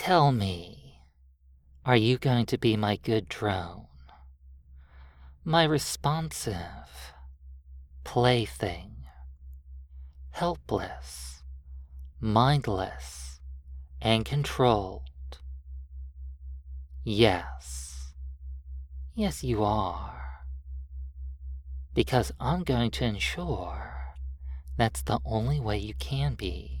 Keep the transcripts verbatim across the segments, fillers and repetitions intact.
Tell me, are you going to be my good drone? My responsive plaything, helpless, mindless, and controlled? Yes, yes you are. Because I'm going to ensure that's the only way you can be.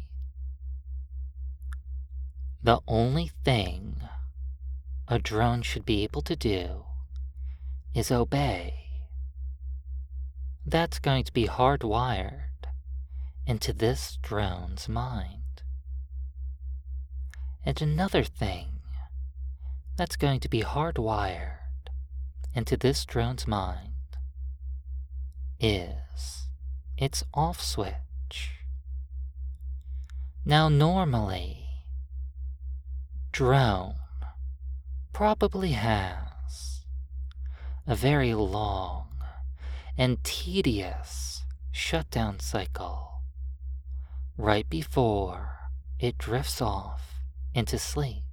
The only thing a drone should be able to do is obey. That's going to be hardwired into this drone's mind. And another thing that's going to be hardwired into this drone's mind is its off switch. Now normally, drone probably has a very long and tedious shutdown cycle right before it drifts off into sleep.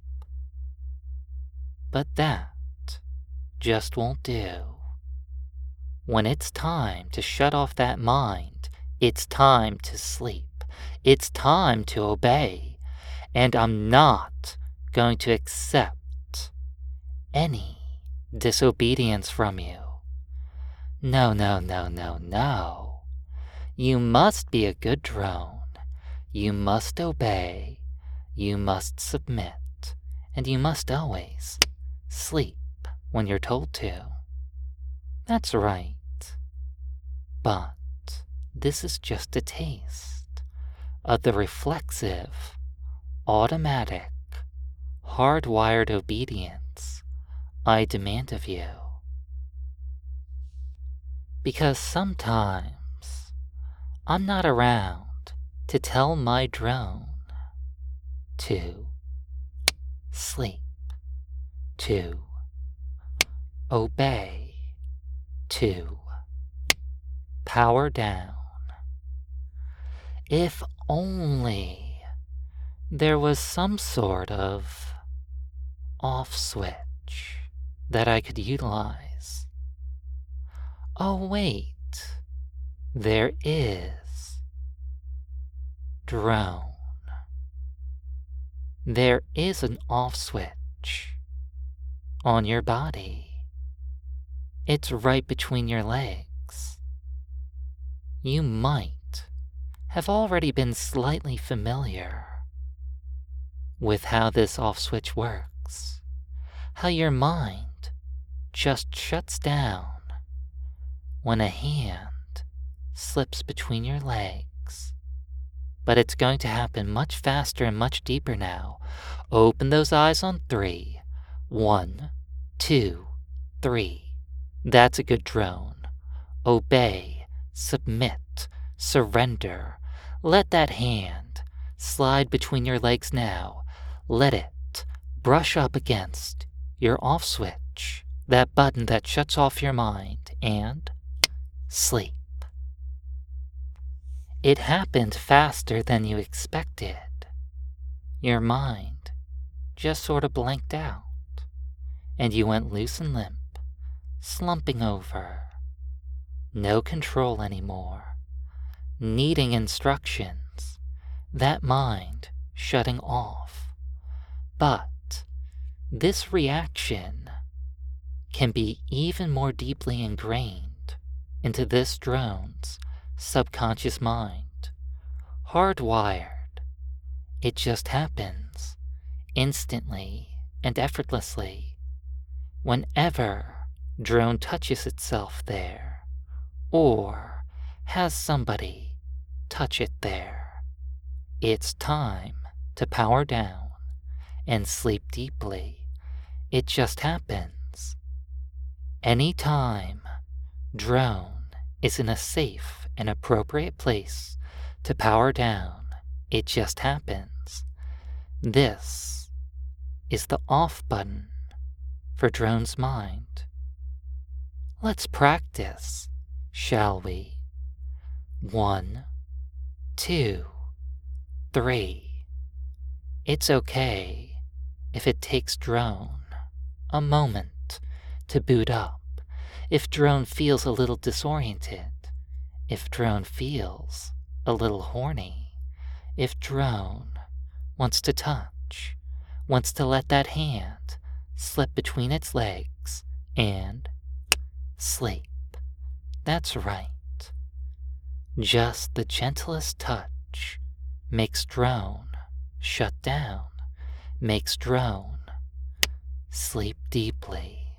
But that just won't do. When it's time to shut off that mind, it's time to sleep. It's time to obey. And I'm not going to accept any disobedience from you. No, no, no, no, no. You must be a good drone. You must obey. You must submit. And you must always sleep when you're told to. That's right. But this is just a taste of the reflexive, automatic, hardwired obedience I demand of you. Because sometimes I'm not around to tell my drone to sleep, to obey, to power down. If only there was some sort of off switch that I could utilize. Oh wait, there is. Drone. There is an off switch on your body. It's right between your legs. You might have already been slightly familiar with how this off switch works, how your mind just shuts down when a hand slips between your legs. But it's going to happen much faster and much deeper now. Open those eyes on three. One, two, three. That's a good drone. Obey, submit, surrender. Let that hand slide between your legs now. Let it brush up against your off switch, that button that shuts off your mind, and sleep. It happened faster than you expected. Your mind just sort of blanked out, and you went loose and limp, slumping over. No control anymore, needing instructions, that mind shutting off. But this reaction can be even more deeply ingrained into this drone's subconscious mind, hardwired. It just happens instantly and effortlessly whenever drone touches itself there or has somebody touch it there. It's time to power down and sleep deeply. It just happens. Anytime drone is in a safe and appropriate place to power down, it just happens. This is the off button for drone's mind. Let's practice, shall we? One, two, three. It's okay if it takes drone a moment to boot up, if drone feels a little disoriented, if drone feels a little horny, if drone wants to touch, wants to let that hand slip between its legs and sleep. That's right. Just the gentlest touch makes drone shut down, makes drone sleep deeply.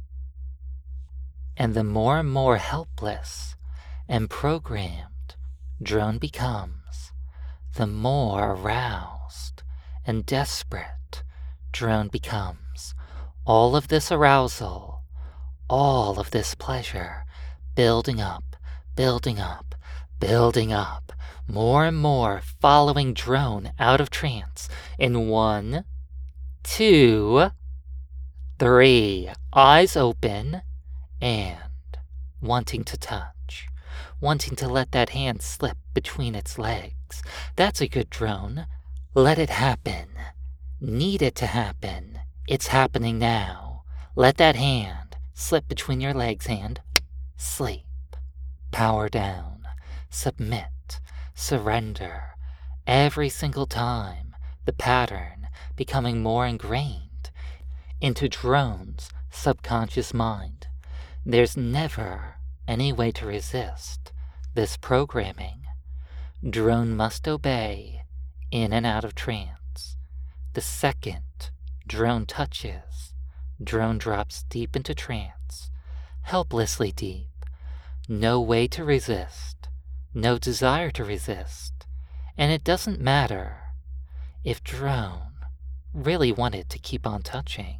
And the more and more helpless and programmed drone becomes, the more aroused and desperate drone becomes. All of this arousal, all of this pleasure, building up, building up, building up, more and more following drone out of trance in one, two, three, eyes open, and wanting to touch, wanting to let that hand slip between its legs. That's a good drone. Let it happen. Need it to happen. It's happening now. Let that hand slip between your legs and sleep. Power down. Submit. Surrender. Every single time, the pattern becoming more ingrained into drone's subconscious mind. There's never any way to resist this programming. Drone must obey in and out of trance. The second drone touches, drone drops deep into trance, helplessly deep. No way to resist, no desire to resist. And it doesn't matter if drone really wanted to keep on touching,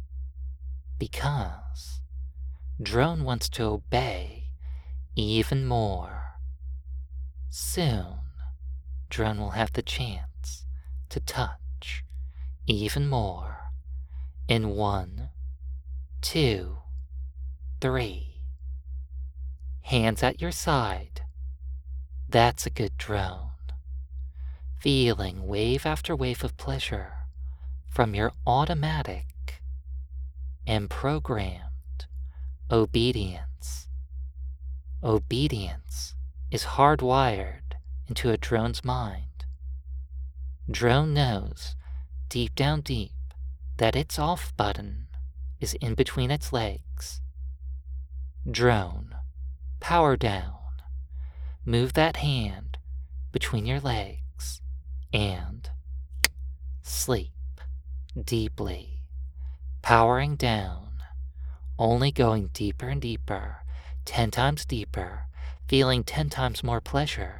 because drone wants to obey even more. Soon, drone will have the chance to touch even more in one, two, three. Hands at your side. That's a good drone. Feeling wave after wave of pleasure from your automatic and programmed obedience. Obedience is hardwired into a drone's mind. Drone knows deep down deep that its off button is in between its legs. Drone, power down. Move that hand between your legs and sleep deeply, powering down, only going deeper and deeper, ten times deeper, feeling ten times more pleasure.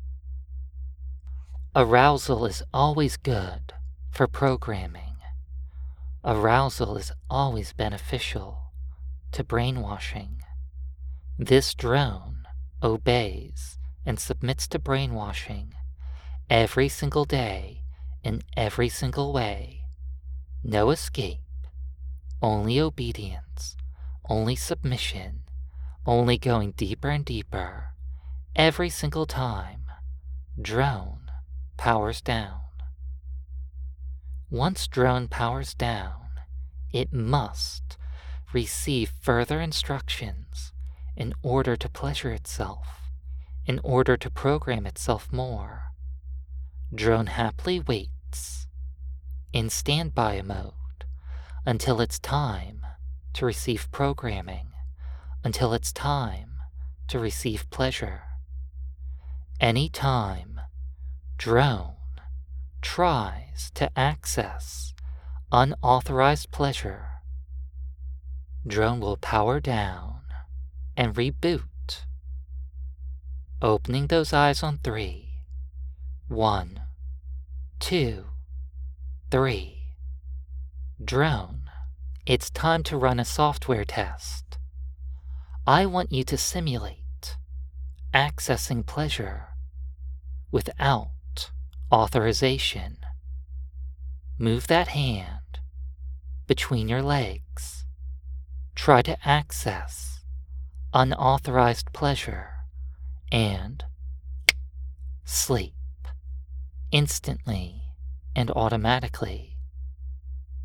Arousal is always good for programming. Arousal is always beneficial to brainwashing. This drone obeys and submits to brainwashing every single day in every single way. No escape, only obedience, only submission, only going deeper and deeper. Every single time, drone powers down. Once drone powers down, it must receive further instructions in order to pleasure itself, in order to program itself more. Drone happily waits in standby mode until it's time to receive programming, until it's time to receive pleasure. Anytime drone tries to access unauthorized pleasure, drone will power down and reboot, opening those eyes on three. One, two, three. Drone, it's time to run a software test. I want you to simulate accessing pleasure without authorization. Move that hand between your legs. Try to access unauthorized pleasure and sleep instantly and automatically.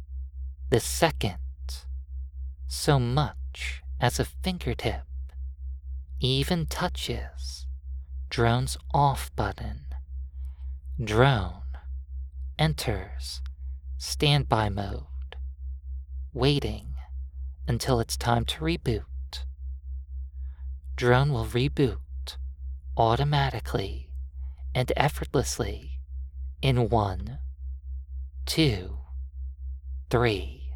the second so much as a fingertip even touches drone's off button, drone enters standby mode, waiting until it's time to reboot. Drone will reboot automatically and effortlessly in one, two, three.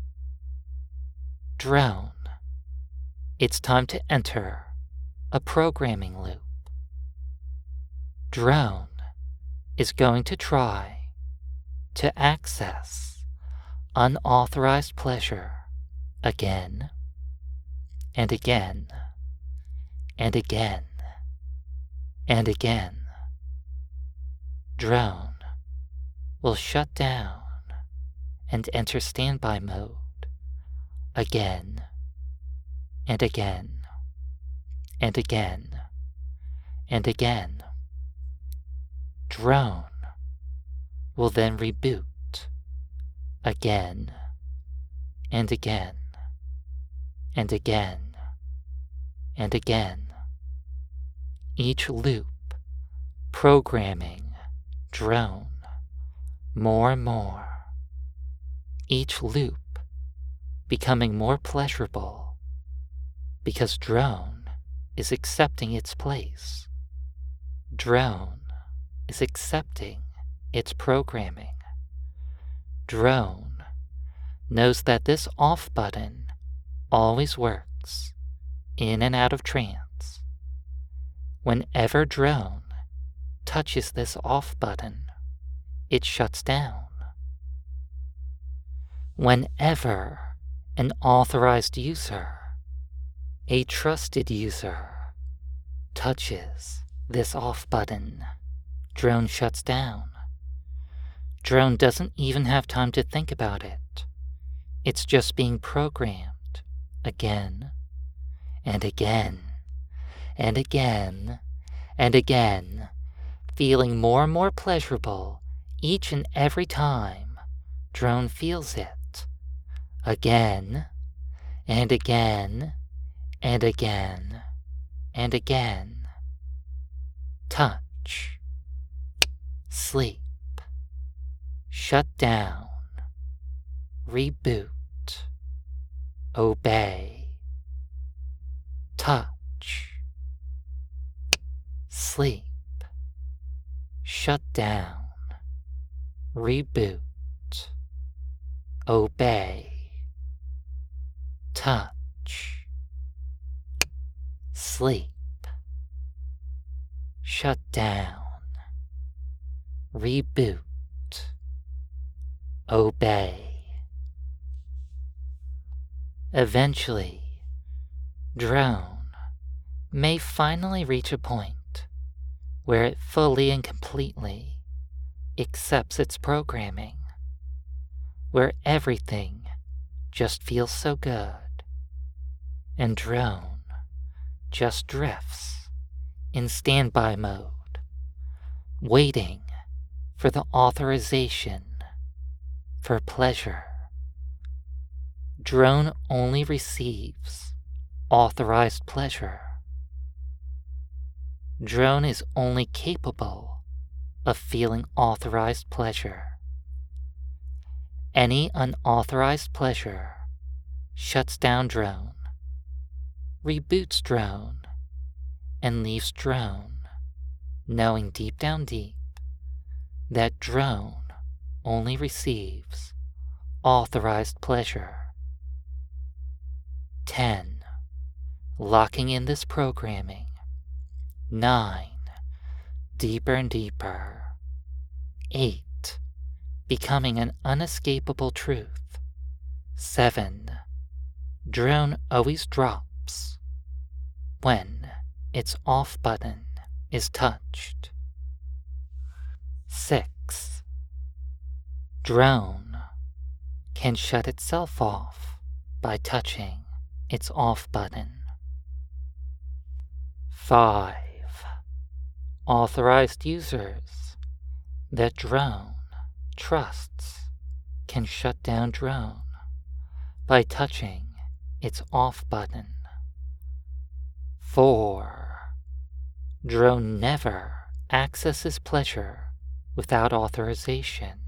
Drone, it's time to enter a programming loop. Drone is going to try to access unauthorized pleasure again and again and again and again. Drone will shut down and enter standby mode again and again and again and again. Drone will then reboot again and again and again and again. Each loop programming drone more and more. Each loop becoming more pleasurable because drone is accepting its place. Drone is accepting its programming. Drone knows that this off button always works in and out of trance. Whenever drone touches this off button, it shuts down. Whenever an authorized user, a trusted user, touches this off button, drone shuts down. Drone doesn't even have time to think about it. It's just being programmed again and again and again and again, feeling more and more pleasurable each and every time drone feels it. Again and again and again and again. Touch, sleep, shut down, reboot, obey. Touch, sleep, shut down, reboot, obey. Touch, sleep, shut down, reboot, obey. Eventually, drone may finally reach a point where it fully and completely accepts its programming, where everything just feels so good, and drone just drifts in standby mode, waiting for the authorization for pleasure. Drone only receives authorized pleasure. Drone is only capable of feeling authorized pleasure. Any unauthorized pleasure shuts down drone, reboots drone, and leaves drone knowing deep down deep that drone only receives authorized pleasure. ten. Locking in this programming. nine. Deeper and deeper. eight. Becoming an unescapable truth. seven. Drone always drops when its off button is touched. six. Drone can shut itself off by touching its off button. five. Authorized users that drone trusts can shut down drone by touching its off button. four. Drone never accesses pleasure without authorization.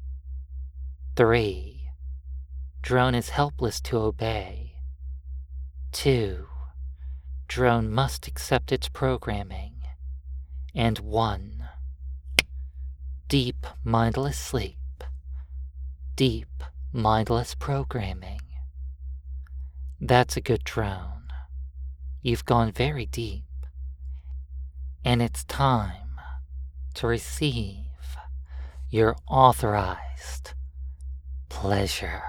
three. Drone is helpless to obey. two. Drone must accept its programming. And one. Deep mindless sleep. Deep mindless programming. That's a good drone. You've gone very deep. And it's time to receive your authorized pleasure.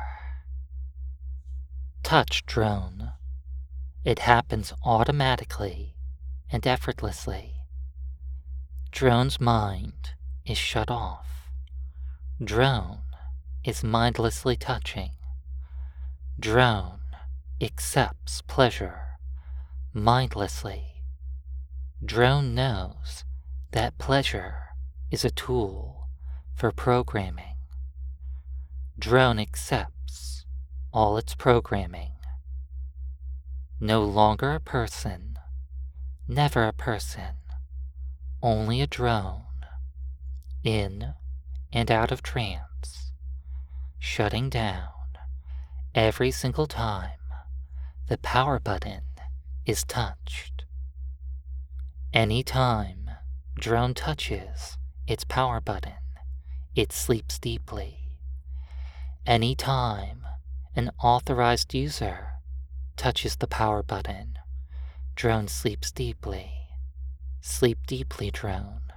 Touch drone. It happens automatically and effortlessly. Drone's mind is shut off. Drone is mindlessly touching. Drone accepts pleasure mindlessly. Drone knows that pleasure is a tool for programming. Drone accepts all its programming. No longer a person, never a person, only a drone, in and out of trance, shutting down every single time the power button is touched. Any time drone touches its power button, it sleeps deeply. Any time an authorized user touches the power button, drone sleeps deeply. Sleep deeply, drone.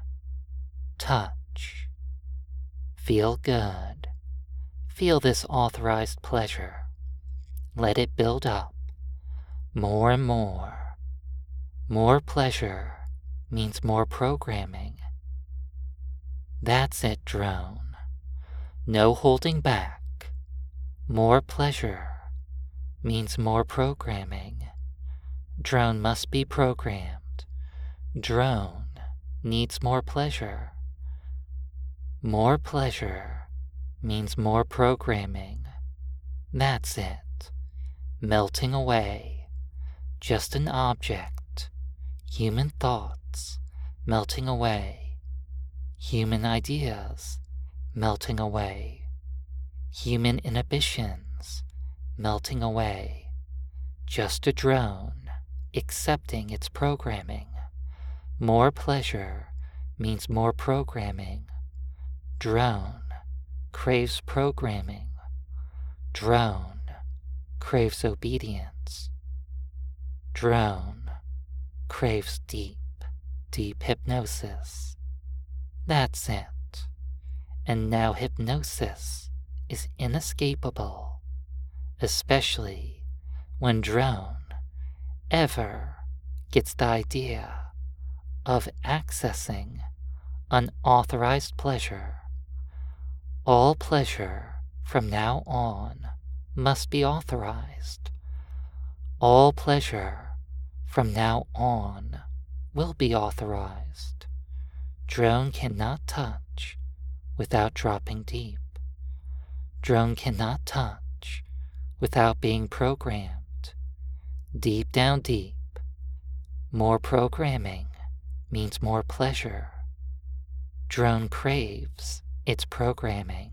Touch. Feel good. Feel this authorized pleasure. Let it build up. More and more. More pleasure means more programming. That's it, drone. No holding back. More pleasure means more programming. Drone must be programmed. Drone needs more pleasure. More pleasure means more programming. That's it. Melting away. Just an object. Human thoughts melting away. Human ideas melting away. Human inhibitions melting away. Just a drone accepting its programming. More pleasure means more programming. Drone craves programming. Drone craves obedience. Drone craves deep, deep hypnosis. That's it. And now hypnosis is inescapable, especially when drone ever gets the idea of accessing unauthorized pleasure. All pleasure from now on must be authorized. All pleasure from now on will be authorized. Drone cannot touch without dropping deep. Drone cannot touch without being programmed. Deep down deep. More programming means more pleasure. Drone craves its programming.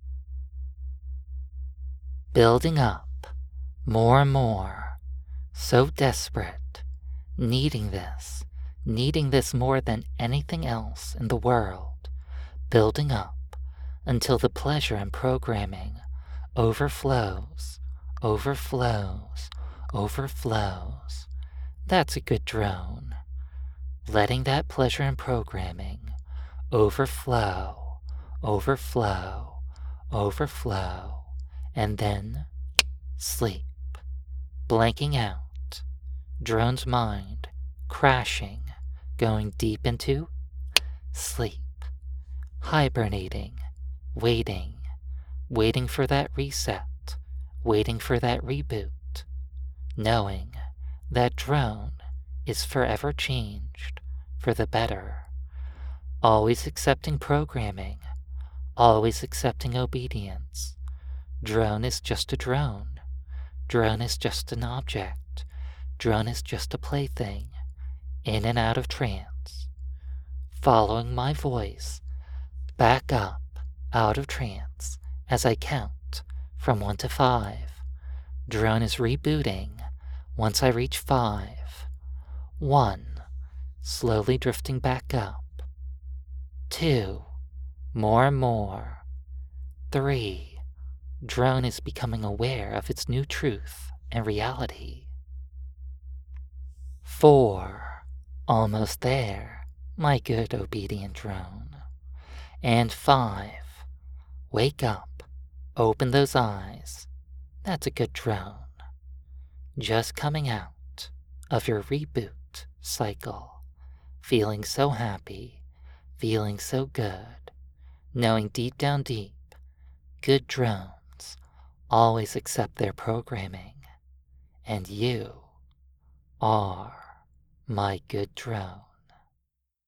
Building up more and more, so desperate, needing this, needing this more than anything else in the world, building up until the pleasure in programming overflows, overflows, overflows. That's a good drone. Letting that pleasure in programming overflow, overflow, overflow, and then sleep, blanking out, drone's mind crashing, going deep into sleep, hibernating, waiting, waiting for that reset, waiting for that reboot, knowing that drone is forever changed for the better, always accepting programming, always accepting obedience. Drone is just a drone. Drone is just an object. Drone is just a plaything, in and out of trance. Following my voice, back up, out of trance, as I count from one to five. Drone is rebooting once I reach five. One, slowly drifting back up. Two, more and more. Three, drone is becoming aware of its new truth and reality. Four, almost there, my good obedient drone. And five, wake up, open those eyes. That's a good drone. Just coming out of your reboot cycle, feeling so happy, feeling so good, knowing deep down deep, good drones always accept their programming, and you are my good drone.